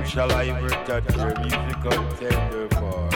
shall I ever touch your musical tender boy?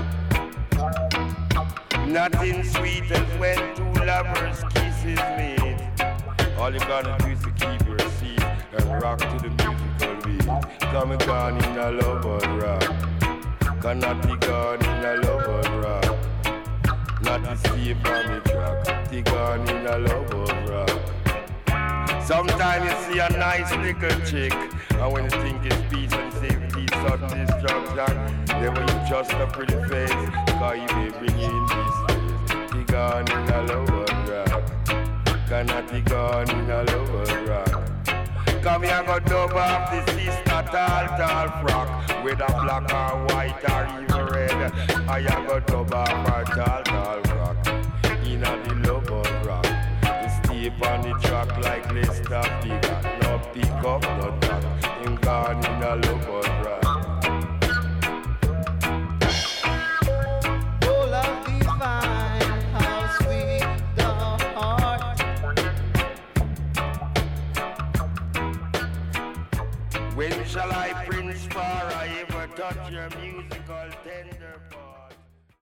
Nothing sweet as when two lovers kisses meet. All you gotta do is to keep your seat and rock to the musical beat. Come and gone in a lover's rock. Cannot be gone in a lover's rock. Not to stay from the track. Be gone in a lover's rock. Sometimes you see a nice little chick, and when you think it's peace and safety, sudden destruction, then when you just a pretty face, cause you may bring you in this place. Be gone in a lover's rock. Cannot be gone in a lover's rock. Come here, go dub off the sister tall frock, with a black or white or even red. I go dub off her tall frock, in a the lover's rock. Stay on the track like Lester Bigger. No pick up, no track. Him gone in a lover's rock. Oh, love divine, how sweet the heart. When shall I, Prince Far, I ever touch your musical tender part?